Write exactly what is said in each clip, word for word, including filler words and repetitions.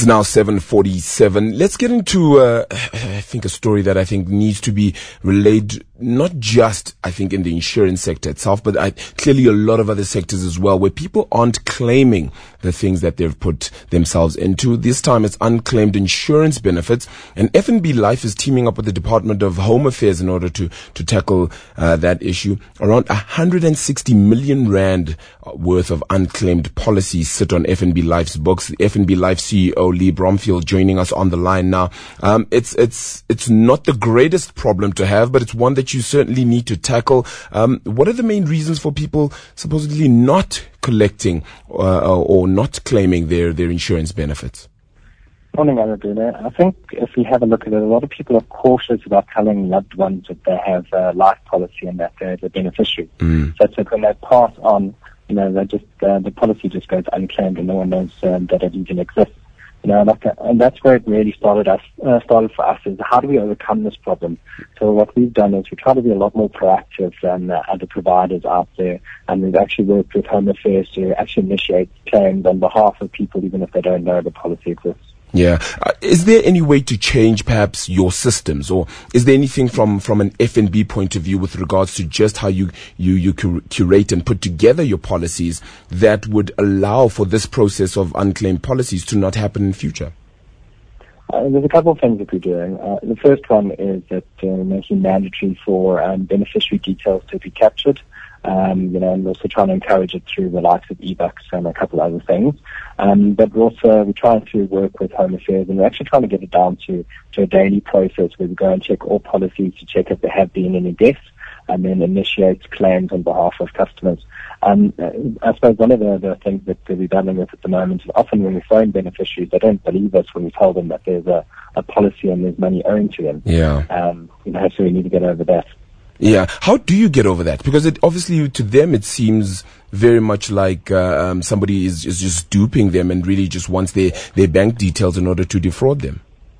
It's now seven forty-seven. Let's get into, uh, I think, a story that I think needs to be relayed, not just, I think, in the insurance sector itself, but I, clearly a lot of other sectors as well, where people aren't claiming the things that they've put themselves into. This time it's unclaimed insurance benefits, and F N B Life is teaming up with the Department of Home Affairs in order to, to tackle uh, that issue. Around one hundred sixty million rand worth of unclaimed policies sit on F N B Life's books. The F N B Life C E O Lee Bromfield joining us on the line now. Um, it's it's it's not the greatest problem to have, but it's one that you certainly need to tackle. Um, what are the main reasons for people supposedly not collecting uh, or not claiming their, their insurance benefits? Morning, Arabella. I think if we have a look at it, a lot of people are cautious about telling loved ones that they have a life policy and that they're the beneficiary. Mm. So it's that when they pass on, you know, they just uh, the policy just goes unclaimed and no one knows um, that it even exists. You know, like, uh, and that's where it really started us uh, started for us is how do we overcome this problem? So what we've done is we try to be a lot more proactive than uh, other providers out there, and we've actually worked with Home Affairs to actually initiate claims on behalf of people, even if they don't know the policy exists. Yeah. Uh, is there any way to change perhaps your systems, or is there anything from, from an F N B point of view with regards to just how you, you, you cur- curate and put together your policies that would allow for this process of unclaimed policies to not happen in future? Uh, there's a couple of things that we're doing. Uh, the first one is that uh, making mandatory for um, beneficiary details to be captured. Um, you know, and also trying to encourage it through the likes of e-bucks and a couple other things. Um, but we're also, we're trying to work with Home Affairs, and we're actually trying to get it down to, to a daily process where we go and check all policies to check if there have been any deaths, and then initiate claims on behalf of customers. Um, I suppose one of the, the things that we're battling with at the moment is often when we phone beneficiaries, they don't believe us when we tell them that there's a, a policy and there's money owing to them. Yeah. Um, you know, so we need to get over that. Yeah. How do you get over that? Because it obviously to them it seems very much like uh, um, somebody is, is just duping them and really just wants their, their bank details in order to defraud them.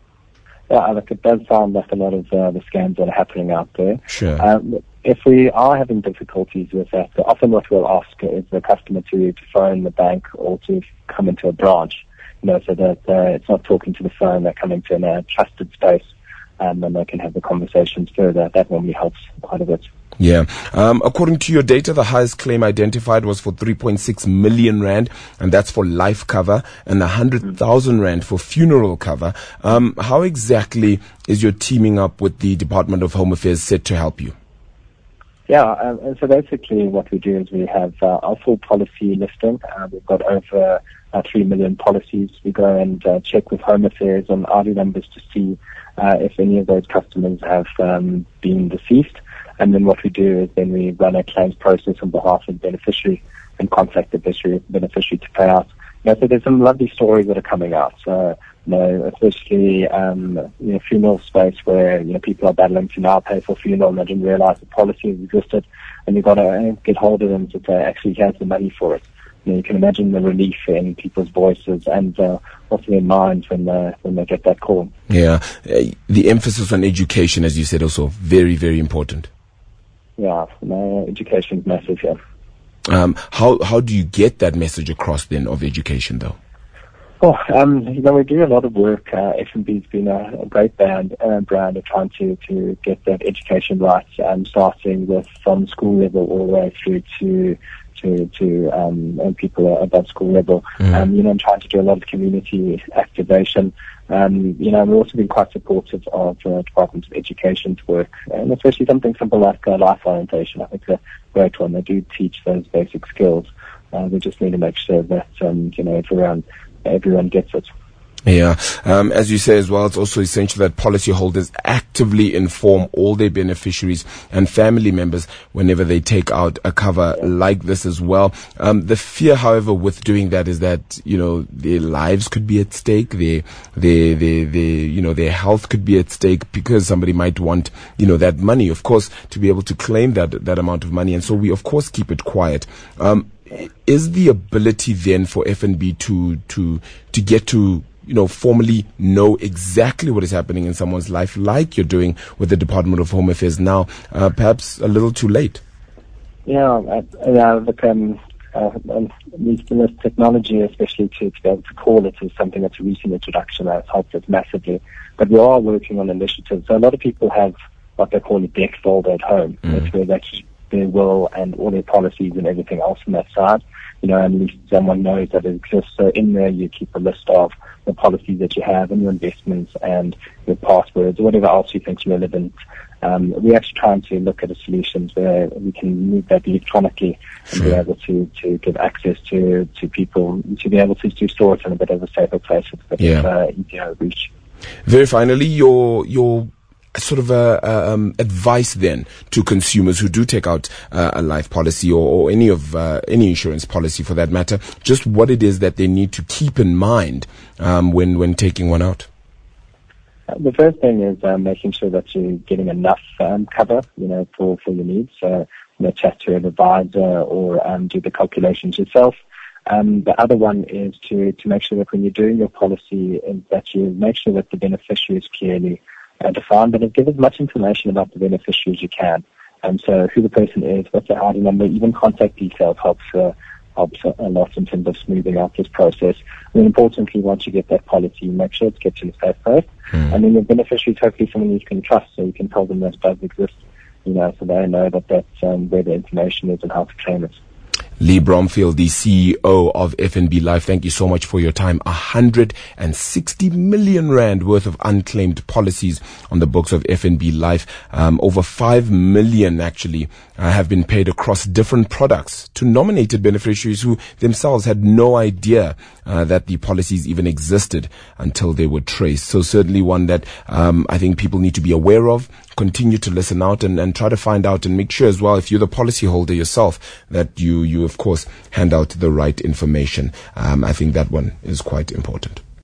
Yeah, look, it does sound like a lot of uh, the scams that are happening out there. Sure. Um, if we are having difficulties with that, often what we'll ask is the customer to, to phone the bank or to come into a branch, you know, so that uh, it's not talking to the phone, they're coming to a uh, trusted space. Um, and they can have the conversations further. That normally helps quite a bit. Yeah. Um, according to your data, the highest claim identified was for three point six million rand, and that's for life cover, and one hundred thousand rand for funeral cover. Um, how exactly is your teaming up with the Department of Home Affairs set to help you? Yeah, um, and so basically what we do is we have uh, our full policy listing. Uh, we've got over uh, three million policies. We go and uh, check with Home Affairs on R D numbers to see uh, if any of those customers have um, been deceased. And then what we do is then we run a claims process on behalf of the beneficiary and contact the beneficiary, beneficiary to pay out. You know, so there's some lovely stories that are coming out. So, you know, especially um, you know, funeral space where you know people are battling to now pay for funeral and they didn't realize the policy existed, and you've got to get hold of them to say actually he has the money for it. You know, you can imagine the relief in people's voices and uh, also their minds when they when they get that call. Yeah, uh, the emphasis on education, as you said, also very very important. Yeah, no, education is massive here. Um, how how do you get that message across then of education though? Oh, um, you know, we do a lot of work. Uh, F N B's been a, a great band, uh, brand of trying to, to get that education right, um, starting with from school level all the way through to to, to um, people above school level. Mm. Um, you know, and trying to do a lot of community activation. Um, you know, we've also been quite supportive of uh, Department of Education's work, and especially something simple like uh, life orientation. I think it's a great one. They do teach those basic skills. Uh, we just need to make sure that um, you know everyone everyone gets it. Yeah. Um, as you say as well, it's also essential that policyholders actively inform all their beneficiaries and family members whenever they take out a cover like this as well. Um, the fear, however, with doing that is that, you know, their lives could be at stake, their, their, their, their, you know, their health could be at stake because somebody might want, you know, that money, of course, to be able to claim that, that amount of money. And so we, of course, keep it quiet. Um, is the ability then for F N B to, to, to get to, you know, formally know exactly what is happening in someone's life, like you're doing with the Department of Home Affairs now, uh, perhaps a little too late? Yeah, uh, yeah look, um, uh, and this, this technology, especially to, to be able to call it, is something that's a recent introduction that has helped us massively. But we are working on initiatives. So a lot of people have what they call a deck folder at home. Mm. That's where they keep their will and all their policies and everything else on that side. You know, at least someone knows that it exists. So in there you keep a list of the policies that you have and your investments and your passwords or whatever else you think is relevant. Um, we're actually trying to look at a solutions where we can move that electronically and sure. be able to, to give access to, to people to be able to, to store it in a bit of a safer place with a bit yeah. of uh, easier reach. Very finally, your your sort of a, uh, um, advice then to consumers who do take out uh, a life policy or, or any of uh, any insurance policy for that matter, just what it is that they need to keep in mind um, when when taking one out. Uh, the first thing is um, making sure that you're getting enough um, cover, you know, for, for your needs. So, you know, chat to an advisor or um, do the calculations yourself. Um, the other one is to, to make sure that when you're doing your policy, is that you make sure that the beneficiary is clearly uh, defined, but give as much information about the beneficiary as you can. Um, so who the person is, what's their I D number, even contact details helps uh, helps a lot in terms of smoothing out this process. And importantly, once you get that policy, make sure it gets in a safe place. Mm. And then your beneficiary is hopefully someone you can trust, so you can tell them this does exist, you know, so they know that that's um, where the information is and how to claim it. Lee Bromfield, the C E O of F N B Life, thank you so much for your time. one hundred sixty million rand worth of unclaimed policies on the books of F N B Life. Um, over five million actually uh, have been paid across different products to nominated beneficiaries who themselves had no idea uh, that the policies even existed until they were traced. So certainly one that um, I think people need to be aware of. Continue to listen out and, and try to find out and make sure as well, if you're the policyholder yourself, that you, you of course hand out the right information. Um, I think that one is quite important.